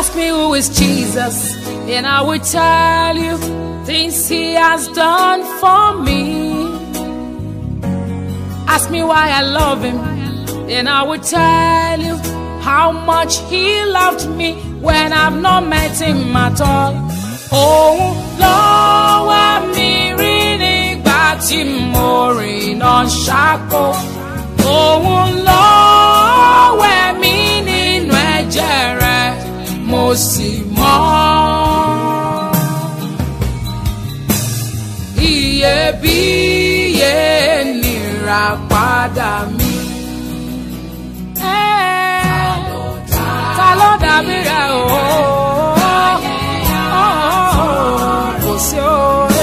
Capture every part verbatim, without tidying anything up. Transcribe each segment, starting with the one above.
Ask me who is Jesus, and I will tell you things he has done for me. Ask me why I love him, and I will tell you how much he loved me when I've not met him at all. Oh, lọ́wọ́ mi rí nígbà tí mo rìnà ṣáko. Oh, lọ́wọ́ mi nínú ẹ̀jẹ̀ rẹ̀ mo sì mọ́. Iyebíye nìràpadà mi. Ta ló dàbí rẹ̀ o? Kò sí o.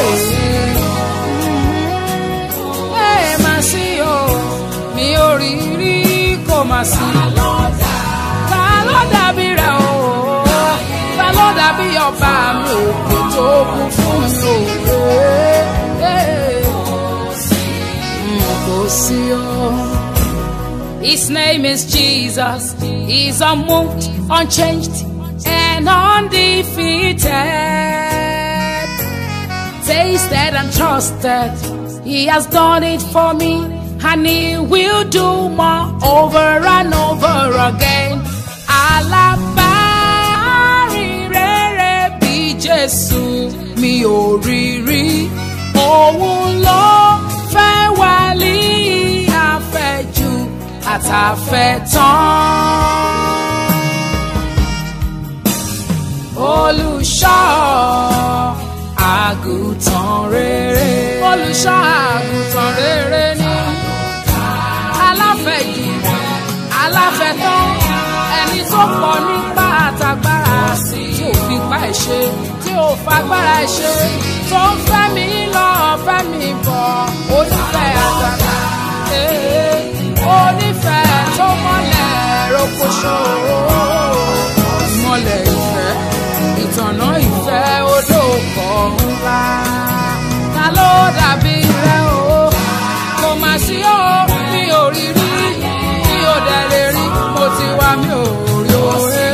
Ẹ má sí o, mi ò rí rí kò má sí. Ta ló dàbí rẹ̀ o? Ta ló dàbí ọba mi òkè tó kún fún mi o? Kò sí o. His name is Jesus. He's unmoved, unchanged, and undefeated. Tasted and trusted. He has done it for me, and he will do more over and over again. Alábàárìnrere bí Jésù mi ò rí rí. Òun ló fẹ́ wálé àfẹ́jù àtàfẹ́tán. Olùṣọ́ àgùntàn rere. Olùṣọ́ àgùntàn rere ni. Aláfẹ́jù aláfẹ́tán, ẹni tó pọ̀ nípa àtàgbára tí ò fi pa ẹ̀ ṣe, tí ò fagbára ẹ̀ ṣe, tó ń fẹ́ mi lọ fẹ́ mi bọ̀, onífẹ́ àgbàgbà, onífẹ́ tó mọ́lẹ̀ rokoṣo, ìmọ́lẹ̀ ìfẹ́, ìtànà ìfẹ́ olóòkọ̀ ńlá. Ta ló dàbí rẹ̀ o? Kò má sí o, mi ò rí rí, mi ò dẹ̀ lè rí, mo ti wá mi ò rí o.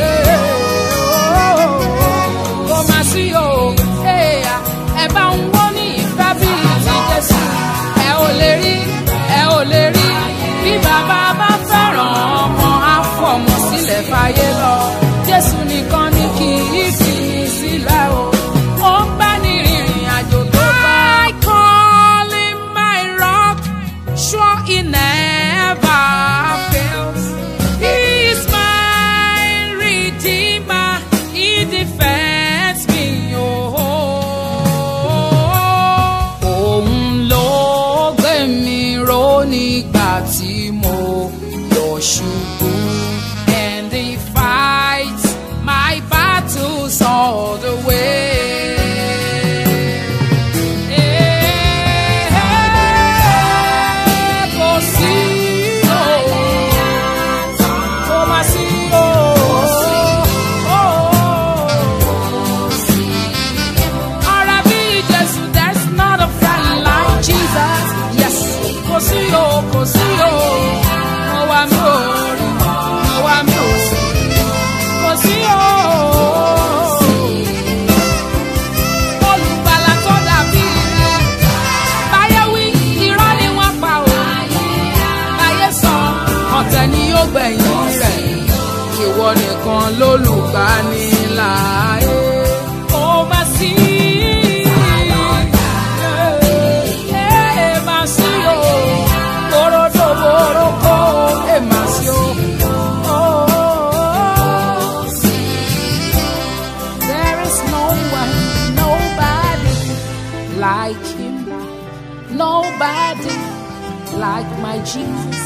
Kò má sí o, ẹ bá ń wọ́ ní ìfẹ́ bí ti Jésù. Ẹ ò lè rí, ẹ ò lè rí, bí bàbá bá fẹ́ràn ọmọ á fọmọ sílẹ̀ fàyè lọ. Jésù nìkan ni kì í fi ní sílẹ̀ o. Ó ń bá ní rìnrìn àjò tó bá. I call him my rock, sure he never fails. He is my redeemer, he defends me. Oh, òun ló gbé mi ró nígbà tí mo yọ̀ ṣubú. And he fights my battles all the way. Kò sí o, kò má sí o. Ọ̀rẹ́ bí Jésù, there's not a friend like Jesus. Yes, kò sí o, kò sí o. Mo wá mi ò rí, mo wá mi ò sí. Kò sí o. Olùgbàlà tó dàbí rẹ̀. Báyé wí, irọ́ ni wọ́n pa o. Báyé sọ, ọ̀tẹ̀ ni yóò gbẹ̀yìn rẹ̀. Ìwọ nìkan lólùgbànílà. Kò má sí. Ẹ má sí o. Korodo boroko, ẹ má sí o. There is no one, nobody like him. Nobody like my Jesus.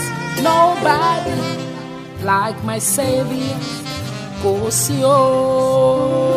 Nobody like my Savior. Kò sí o.